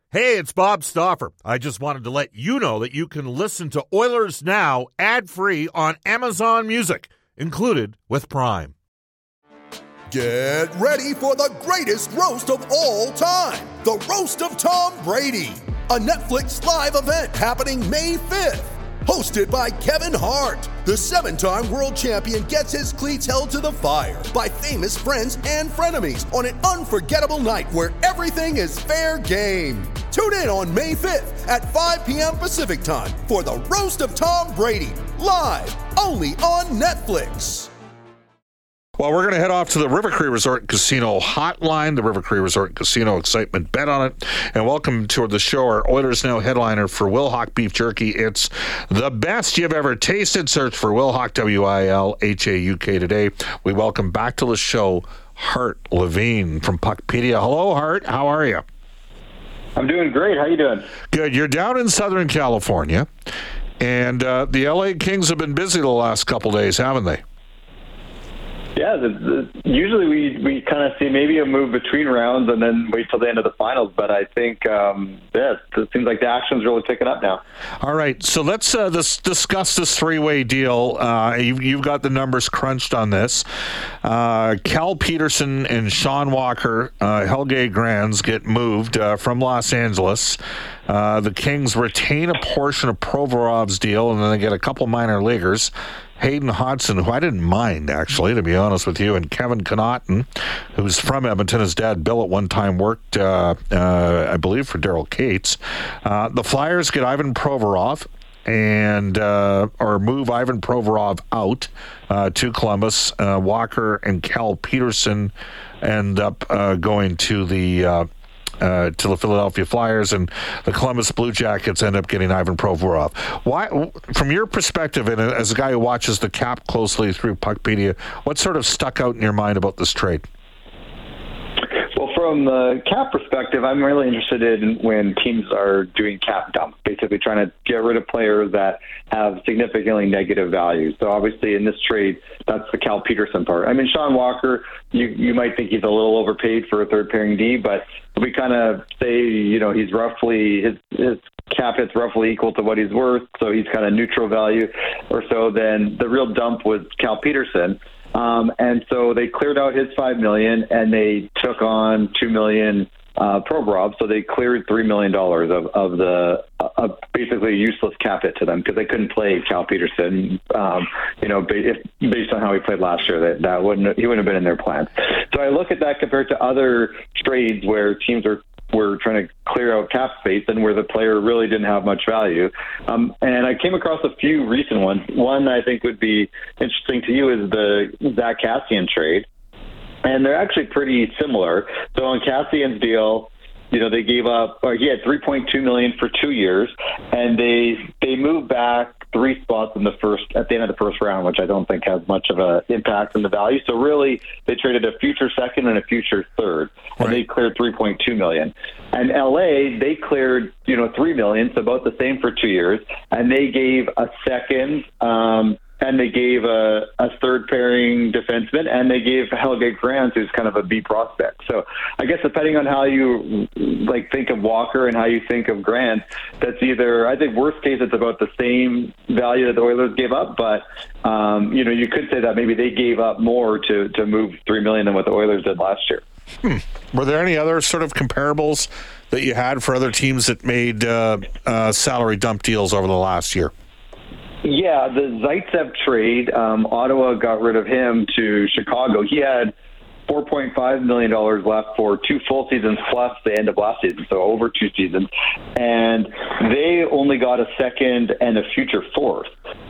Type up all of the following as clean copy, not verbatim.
Hey, it's Bob Stauffer. I just wanted to let you know that you can listen to Oilers Now ad-free on Amazon Music, included with Prime. Get ready for the greatest roast of all time, the Roast of Tom Brady, a Netflix live event happening May 5th. Hosted by Kevin Hart, the 7-time world champion gets his cleats held to the fire by famous friends and frenemies on an unforgettable night where everything is fair game. Tune in on May 5th at 5 p.m. Pacific time for the Roast of Tom Brady, live only on Netflix. Well, we're going to head off to the River Cree Resort Casino hotline, the River Cree Resort Casino excitement bet on it. And welcome to the show, our Oilers Now headliner for Wilhauk Beef Jerky. It's the best you've ever tasted. Search for Wilhauk, W-I-L-H-A-U-K today. We welcome back to the show Hart Levine from Puckpedia. Hello, Hart. How are you? I'm doing great. How you doing? Good. You're down in Southern California, and the LA Kings have been busy the last couple days, haven't they? Yeah, usually we kind of see maybe a move between rounds and then wait till the end of the finals. But I think, it seems like the action's really picking up now. All right, so let's discuss this three-way deal. You've got the numbers crunched on this. Cal Peterson and Sean Walker, Helge Grans get moved from Los Angeles. The Kings retain a portion of Provorov's deal, and then they get a couple minor leaguers. Hayden Hodgson, who I didn't mind, actually, to be honest with you, and Kevin Connaughton, who's from Edmonton. His dad, Bill, at one time worked, I believe, for Daryl Cates. The Flyers get Ivan Provorov and or move Ivan Provorov out to Columbus. Walker and Cal Peterson end up going to the Philadelphia Flyers, and the Columbus Blue Jackets end up getting Ivan Provorov. Why, from your perspective, and as a guy who watches the cap closely through Puckpedia, what sort of stuck out in your mind about this trade? Well, from the cap perspective, I'm really interested in when teams are doing cap dumps, basically trying to get rid of players that have significantly negative value. So obviously in this trade, that's the Cal Peterson part. I mean, Sean Walker, you might think he's a little overpaid for a third pairing D, but we kind of say, he's roughly, his cap hit's roughly equal to what he's worth, so he's kind of neutral value or so. Then the real dump was Cal Peterson. And so they cleared out his $5 million and they took on $2 million Provorov, so they cleared $3 million of the basically a useless cap hit to them because they couldn't play Cal Peterson. Based on how he played last year, he wouldn't have been in their plans. So I look at that compared to other trades where teams were trying to clear out cap space and where the player really didn't have much value. And I came across a few recent ones. One I think would be interesting to you is the Zach Kassian trade. And they're actually pretty similar. So on Kassian's deal, they gave up, or he had $3.2 million for 2 years, and they moved back 3 spots at the end of the first round, which I don't think has much of an impact on the value. So really, they traded a future second and a future third, and they cleared $3.2 million. And LA, they cleared $3 million, so about the same for 2 years, and they gave a second. And they gave a third pairing defenseman, and they gave Helge Grans, who's kind of a B prospect. So I guess depending on how you think of Walker and how you think of Grant, that's either, I think worst case, it's about the same value that the Oilers gave up, but you could say that maybe they gave up more to move $3 million than what the Oilers did last year. Were there any other sort of comparables that you had for other teams that made salary dump deals over the last year? Yeah, the Zaitsev trade, Ottawa got rid of him to Chicago. He had $4.5 million left for 2 full seasons plus the end of last season, so over 2 seasons. And they only got a second and a future fourth.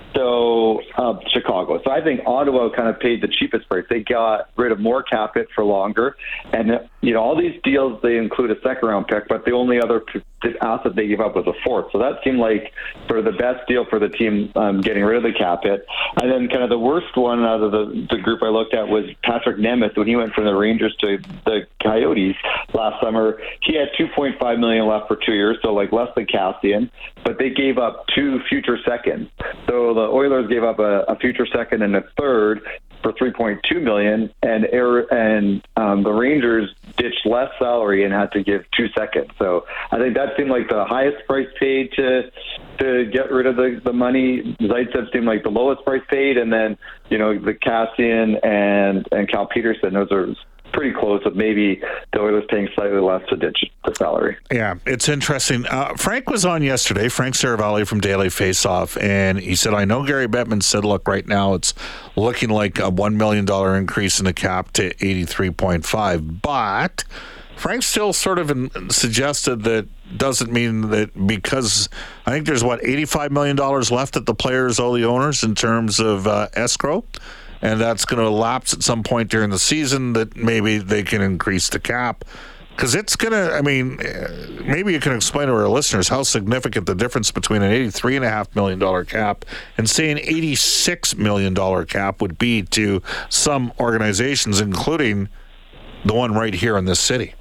So Chicago. So I think Ottawa kind of paid the cheapest price. They got rid of more cap hit for longer. And, all these deals, they include a second-round pick, but the only other asset they gave up was a fourth. So that seemed like sort of the best deal for the team getting rid of the cap hit. And then kind of the worst one out of the group I looked at was Patrick Nemeth when he went from the Rangers to the Coyotes last summer. He had $2.5 million left for 2 years, so less than Kassian, but they gave up 2 future seconds. So the Oilers gave up a future second and a third, for $3.2 million, and the Rangers ditched less salary and had to give 2 seconds. So I think that seemed like the highest price paid to get rid of the money. Zaitsev seemed like the lowest price paid, and then the Cassian and Cal Peterson, those are pretty close, but maybe the Oilers paying slightly less to ditch the salary. Yeah, it's interesting. Frank was on yesterday, Frank Saravalli from Daily Faceoff, and he said, I know Gary Bettman said, look, right now it's looking like a $1 million increase in the cap to 83.5, but Frank still sort of suggested that doesn't mean that, because I think there's, $85 million left that the players owe the owners in terms of escrow, and that's going to lapse at some point during the season, that maybe they can increase the cap. Because it's going to, maybe you can explain to our listeners how significant the difference between an $83.5 million cap and, say, an $86 million cap would be to some organizations, including the one right here in this city.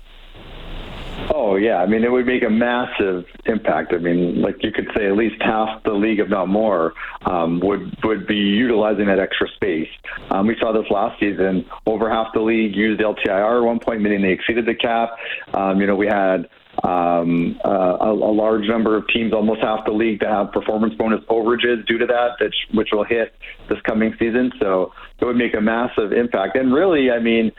Oh, yeah. I mean, it would make a massive impact. I mean, like you could say at least half the league, if not more, would be utilizing that extra space. We saw this last season. Over half the league used LTIR at one point, meaning they exceeded the cap. We had a large number of teams, almost half the league, that have performance bonus overages due to that, which will hit this coming season. So it would make a massive impact. And really, I mean,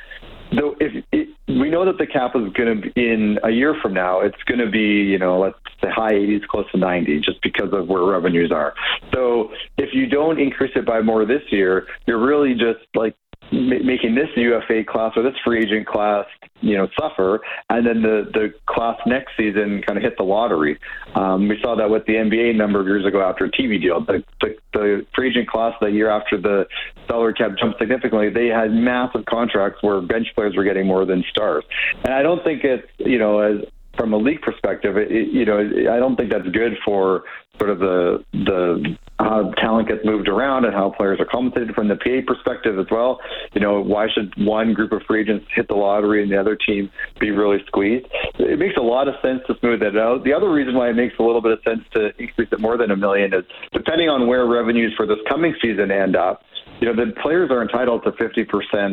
we know that the cap is going to be, in a year from now, it's going to be, let's say high 80s, close to 90, just because of where revenues are. So if you don't increase it by more this year, you're really just like making this UFA class or this free agent class, suffer, and then the class next season kind of hit the lottery. We saw that with the NBA a number of years ago after a TV deal. The free agent class that year after the salary cap jumped significantly, they had massive contracts where bench players were getting more than stars. And I don't think it's, as from a league perspective, I don't think that's good for sort of the how talent gets moved around and how players are compensated from the PA perspective as well. Why should one group of free agents hit the lottery and the other team be really squeezed? It makes a lot of sense to smooth that out. The other reason why it makes a little bit of sense to increase it more than $1 million is, depending on where revenues for this coming season end up, the players are entitled to 50%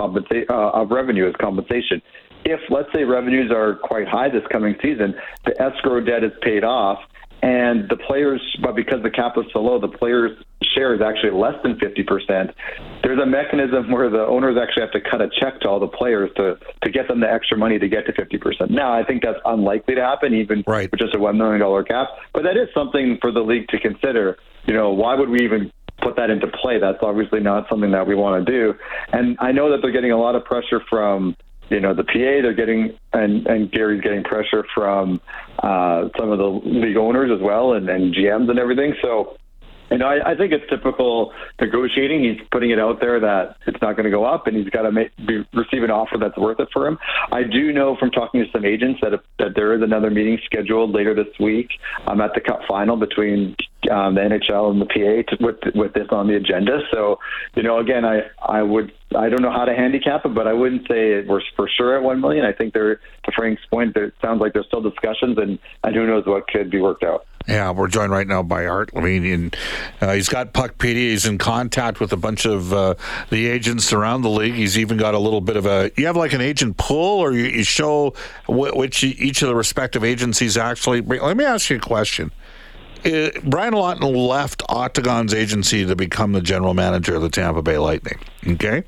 of revenue as compensation. If, let's say, revenues are quite high this coming season, the escrow debt is paid off, and the players, but because the cap is so low, the players' share is actually less than 50%. There's a mechanism where the owners actually have to cut a check to all the players to get them the extra money to get to 50%. Now, I think that's unlikely to happen, even with just a $1 million cap. But that is something for the league to consider. Why would we even put that into play? That's obviously not something that we want to do. And I know that they're getting a lot of pressure from the PA, they're getting, and Gary's getting pressure from some of the league owners as well, and GMs and everything. So, I think it's typical negotiating. He's putting it out there that it's not going to go up, and he's got to receive an offer that's worth it for him. I do know from talking to some agents that there is another meeting scheduled later this week at the Cup final between the NHL and the PA with this on the agenda. So, again, I don't know how to handicap it, but I wouldn't say we're for sure at $1 million. I think to Frank's point, it sounds like there's still discussions, and who knows what could be worked out. Yeah, we're joined right now by Art Levine. He's got Puck PD. He's in contact with a bunch of the agents around the league. He's even got a little bit of you have like an agent pool, or you show which each of the respective agencies actually bring. Let me ask you a question. Brian Lawton left Octagon's agency to become the general manager of the Tampa Bay Lightning. Okay?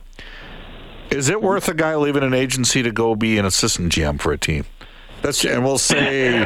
Is it worth a guy leaving an agency to go be an assistant GM for a team? And we'll say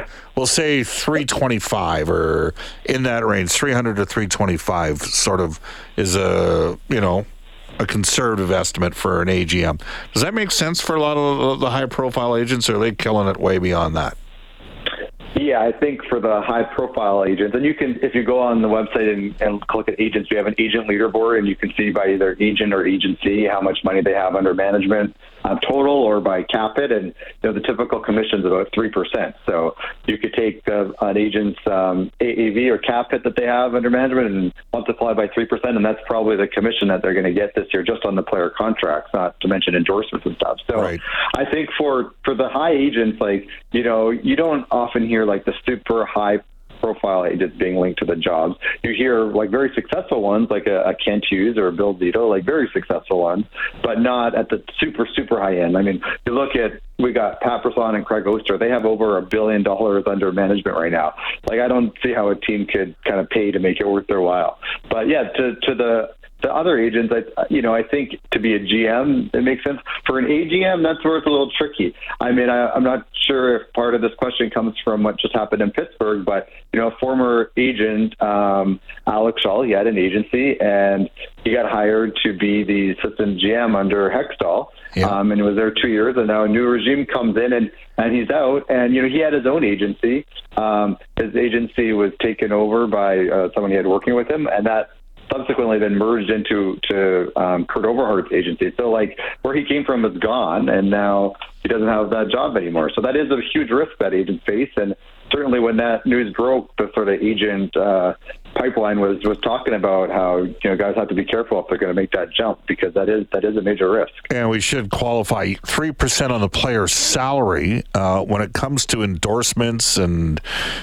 325 or in that range, 300 to 325 sort of is a conservative estimate for an AGM. Does that make sense for a lot of the high profile agents, or are they killing it way beyond that? Yeah, I think for the high-profile agents, and you can, if you go on the website and click at agents, we have an agent leaderboard, and you can see by either agent or agency how much money they have under management total, or by cap it, and the typical commission is about 3%. So you could take an agent's AAV or cap hit that they have under management and multiply by 3%, and that's probably the commission that they're going to get this year just on the player contracts, not to mention endorsements and stuff. So I think for the high agents, you don't often hear like the super high profile agents being linked to the jobs. You hear like very successful ones, like a Kent Hughes or a Bill Zito, like very successful ones, but not at the super, super high end. I mean, you look at, we got Pat Brisson and Craig Oster. They have over $1 billion under management right now. Like, I don't see how a team could kind of pay to make it worth their while. But yeah, to the other agents, I think to be a GM, it makes sense. For an AGM, that's where it's a little tricky. I mean, I'm not sure if part of this question comes from what just happened in Pittsburgh, but, a former agent, Alex Shaw, he had an agency, and he got hired to be the assistant GM under Hextall. Yeah. And he was there 2 years, and now a new regime comes in, and he's out. And, he had his own agency. His agency was taken over by someone he had working with him, and that subsequently then merged into Kurt Overhart's agency. So, like, where he came from is gone, and now he doesn't have that job anymore. So that is a huge risk that agents face. And certainly when that news broke, the sort of agent pipeline was talking about how guys have to be careful if they're going to make that jump, because that is a major risk. And we should qualify 3% on the player's salary when it comes to endorsements and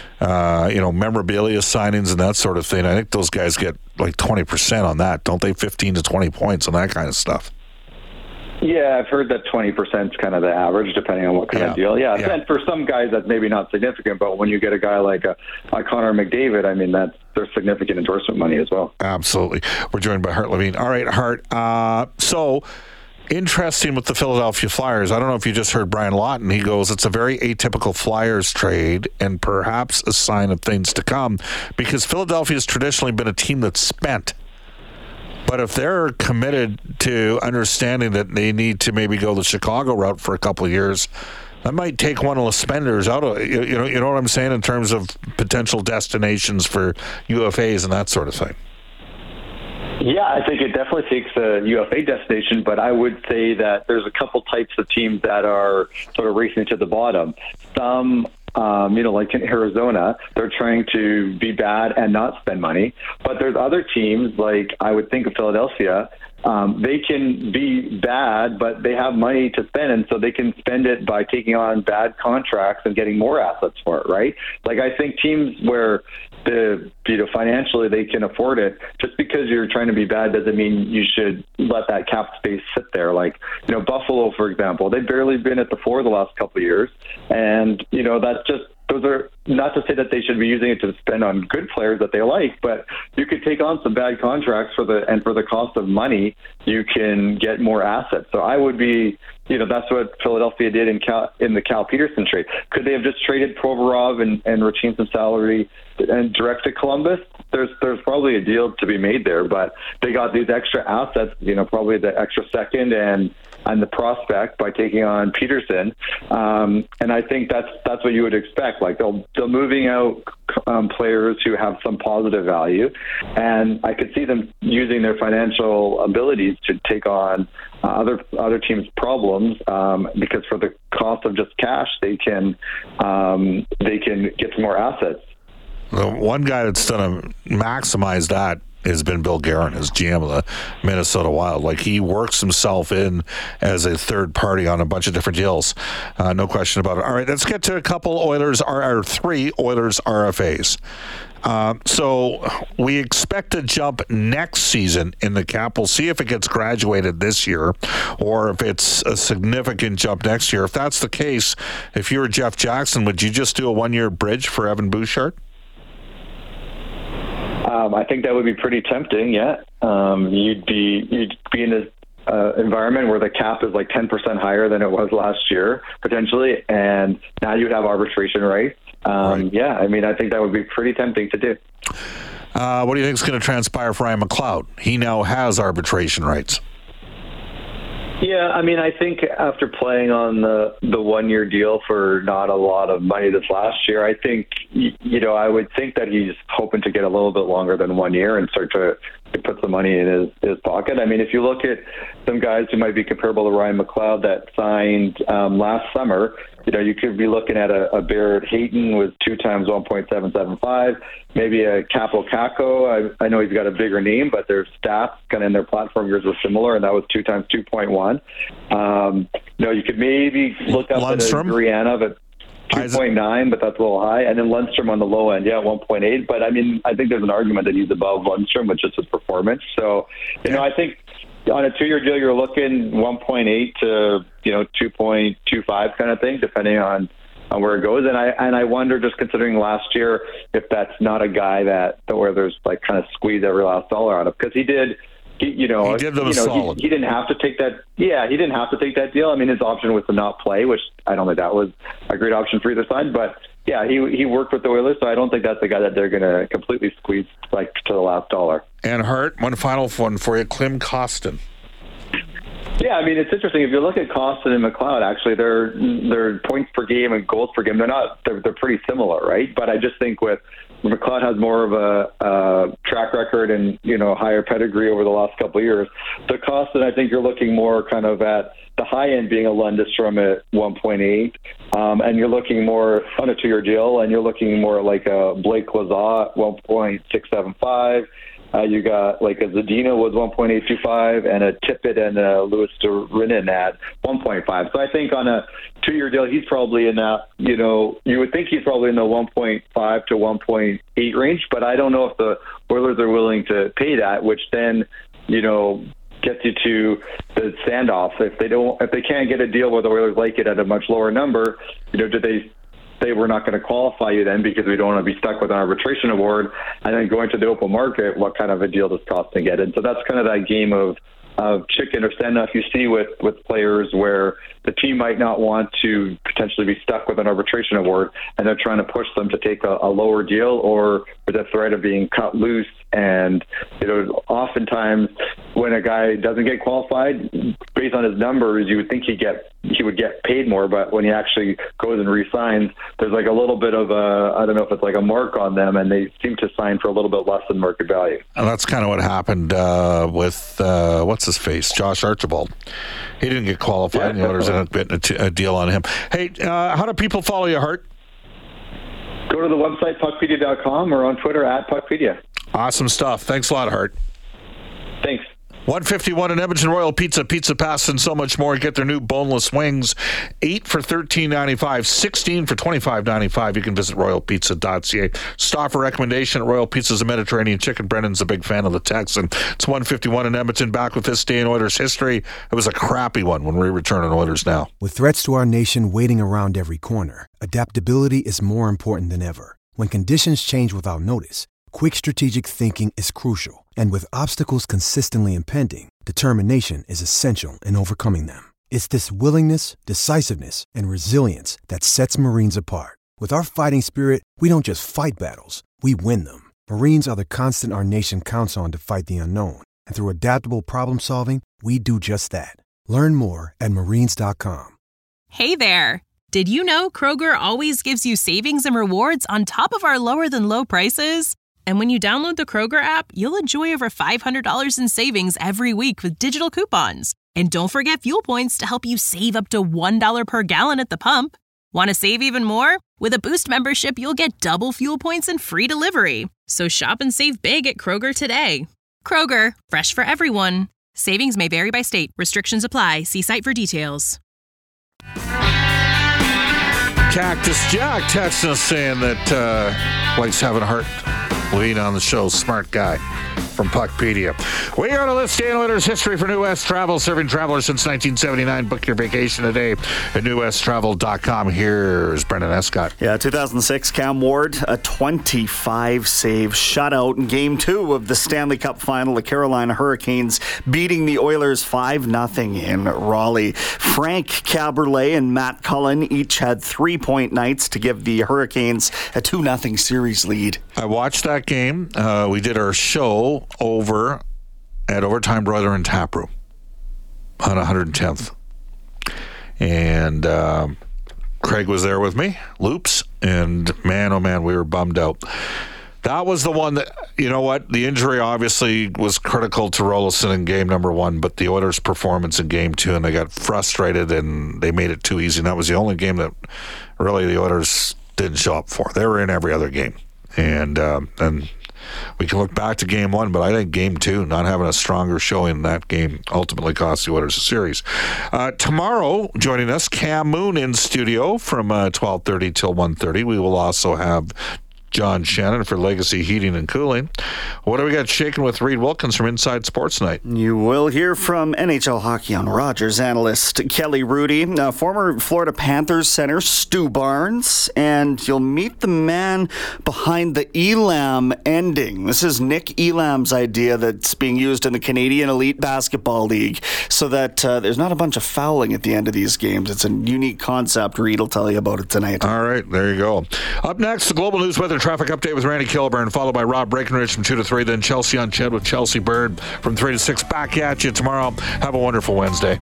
memorabilia signings and that sort of thing. I think those guys get like 20% on that, don't they? 15 to 20 points on that kind of stuff. Yeah, I've heard that 20% is kind of the average, depending on what kind of deal. Yeah, and for some guys, that's maybe not significant, but when you get a guy like Connor McDavid, I mean, there's significant endorsement money as well. Absolutely. We're joined by Hart Levine. All right, Hart. So interesting with the Philadelphia Flyers. I don't know if you just heard Brian Lawton. He goes, it's a very atypical Flyers trade and perhaps a sign of things to come, because Philadelphia has traditionally been a team that's spent. But if they're committed to understanding that they need to maybe go the Chicago route for a couple of years, that might take one of the spenders out of you know what I'm saying, in terms of potential destinations for UFAs and that sort of thing. Yeah, I think it definitely takes a UFA destination, but I would say that there's a couple types of teams that are sort of racing to the bottom. Some like in Arizona, they're trying to be bad and not spend money. But there's other teams, like I would think of Philadelphia, they can be bad, but they have money to spend, and so they can spend it by taking on bad contracts and getting more assets for it, right? Like, I think teams where financially they can afford it, just because you're trying to be bad doesn't mean you should let that cap space sit there. Like, Buffalo, for example, they've barely been at the 4 the last couple of years, and that's just, those are not to say that they should be using it to spend on good players that they like, but you could take on some bad contracts for the cost of money, you can get more assets. So I would be, that's what Philadelphia did in the Cal Peterson trade. Could they have just traded Provorov and retained some salary and direct to Columbus? There's probably a deal to be made there, but they got these extra assets, probably the extra second and the prospect by taking on Peterson, and I think that's what you would expect. Like, they're moving out players who have some positive value, and I could see them using their financial abilities to take on other teams' problems, because for the cost of just cash, they can get some more assets. The one guy that's done to maximize that has been Bill Guerin, as GM of the Minnesota Wild. Like, he works himself in as a third party on a bunch of different deals. No question about it. All right, let's get to a couple three Oilers RFAs. So we expect a jump next season in the cap. We'll see if it gets graduated this year or if it's a significant jump next year. If that's the case, if you were Jeff Jackson, would you just do a 1-year bridge for Evan Bouchard? I think that would be pretty tempting. Yeah, you'd be in an environment where the cap is like 10% higher than it was last year potentially, and now you'd have arbitration rights. Right. Yeah, I mean, I think that would be pretty tempting to do. What do you think is going to transpire for Ryan McLeod? He now has arbitration rights. Yeah, I mean, I think after playing on the 1-year deal for not a lot of money this last year, I think, I would think that he's hoping to get a little bit longer than 1 year and start to put some money in his pocket. I mean, if you look at some guys who might be comparable to Ryan McLeod that signed last summer, you could be looking at a Barrett Hayton with 2 times 1.775, maybe a Capo Caco. I know he's got a bigger name, but their stats kind of in their platform years were similar, and that was 2 times 2.1. You could maybe look up Lundstrom. at a Gurianov. 2.9, but that's a little high. And then Lundstrom on the low end, 1.8. But, I mean, I think there's an argument that he's above Lundstrom with just his performance. So, I think on a 2-year deal, you're looking 1.8 to, 2.25 kind of thing, depending on where it goes. And I wonder, just considering last year, if that's not a guy that the Oilers like kind of squeeze every last dollar out of, because he did. He did them solid. He didn't have to take that. Yeah, he didn't have to take that deal. I mean, his option was to not play, which I don't think that was a great option for either side. But yeah, he worked with the Oilers, so I don't think that's the guy that they're going to completely squeeze like to the last dollar. And Hart, one final one for you, Klim Kostin. Yeah, I mean, it's interesting. If you look at Kostin and McLeod, actually, their points per game and goals per game, they're pretty similar, right? But I just think with McLeod has more of a track record and, higher pedigree over the last couple of years. So Kostin, I think you're looking more kind of at the high end being a Lundstrom at 1.8, and you're looking more on a 2-year deal, and you're looking more like a Blake Lazat at 1.675. You got like a Zadina was 1.825 and a Tippett and a Louis Dorinin at 1.5. So I think on a 2-year deal, he's probably in that, you would think he's probably in the 1.5 to 1.8 range, but I don't know if the Oilers are willing to pay that, which then, gets you to the standoff. If they can't get a deal where the Oilers like it at a much lower number, do they say we're not going to qualify you then because we don't want to be stuck with an arbitration award, and then going to the open market, what kind of a deal does Kostin get? And so that's kind of that game of chicken or standoff you see with players where the team might not want to potentially be stuck with an arbitration award, and they're trying to push them to take a lower deal or with the threat of being cut loose. And oftentimes when a guy doesn't get qualified, based on his numbers, you would think he would get paid more, but when he actually goes and re-signs, there's like a little bit of I don't know if it's like a mark on them, and they seem to sign for a little bit less than market value. And that's kind of what happened with what's his face, Josh Archibald. He didn't get qualified, and the Oilers ended up getting a deal on him. Hey, how do people follow you, Hart? Go to the website puckpedia.com or on Twitter at puckpedia. Awesome stuff. Thanks a lot, Hart. Thanks. 151 in Edmonton, Royal Pizza, Pizza Pass, and so much more. Get their new boneless wings, 8 for $13.95, 16 for $25.95. You can visit royalpizza.ca. Stoffer recommendation at Royal Pizza's Mediterranean chicken. Brendan's a big fan of the Texan. It's 151 in Edmonton. Back with this day in Oilers history. It was a crappy one when we return on Oilers Now. With threats to our nation waiting around every corner, adaptability is more important than ever. When conditions change without notice, quick strategic thinking is crucial. And with obstacles consistently impending, determination is essential in overcoming them. It's this willingness, decisiveness, and resilience that sets Marines apart. With our fighting spirit, we don't just fight battles, we win them. Marines are the constant our nation counts on to fight the unknown. And through adaptable problem solving, we do just that. Learn more at marines.com. Hey there! Did you know Kroger always gives you savings and rewards on top of our lower than low prices? And when you download the Kroger app, you'll enjoy over $500 in savings every week with digital coupons. And don't forget fuel points to help you save up to $1 per gallon at the pump. Want to save even more? With a Boost membership, you'll get double fuel points and free delivery. So shop and save big at Kroger today. Kroger, fresh for everyone. Savings may vary by state. Restrictions apply. See site for details. Cactus Jack texting us saying that likes having a Hart lead on the show. Smart guy from Puckpedia. We are to list Dan Oilers history for New West Travel, serving travelers since 1979. Book your vacation today at newwesttravel.com. Here's Brendan Escott. Yeah, 2006, Cam Ward, a 25-save shutout in Game 2 of the Stanley Cup Final. The Carolina Hurricanes beating the Oilers 5-0 in Raleigh. Frank Caberlet and Matt Cullen each had 3-point nights to give the Hurricanes a 2-0 series lead. I watched that game. We did our show over at Overtime Broiler and Tap Room on 110th. And Craig was there with me, Loops, and man, oh man, we were bummed out. That was the one that, you know what, the injury obviously was critical to Rolison in game number 1, but the Oilers' performance in game 2, and they got frustrated and they made it too easy. And that was the only game that really the Oilers didn't show up for. They were in every other game. And we can look back to Game 1, but I think Game 2, not having a stronger showing in that game, ultimately cost the Oilers a series. Tomorrow, joining us, Cam Moon in studio from 12:30 till 1:30. We will also have John Shannon for Legacy Heating and Cooling. What do we got shaking with Reed Wilkins from Inside Sports Night? You will hear from NHL Hockey on Rogers analyst Kelly Rudy, former Florida Panthers center Stu Barnes, and you'll meet the man behind the Elam ending. This is Nick Elam's idea that's being used in the Canadian Elite Basketball League so that there's not a bunch of fouling at the end of these games. It's a unique concept. Reed will tell you about it tonight. All right, there you go. Up next, the Global News Weather Traffic Update with Randy Kilburn, followed by Rob Breckenridge from 2 to 3, then Chelsea on Ched with Chelsea Bird from 3 to 6. Back at you tomorrow. Have a wonderful Wednesday.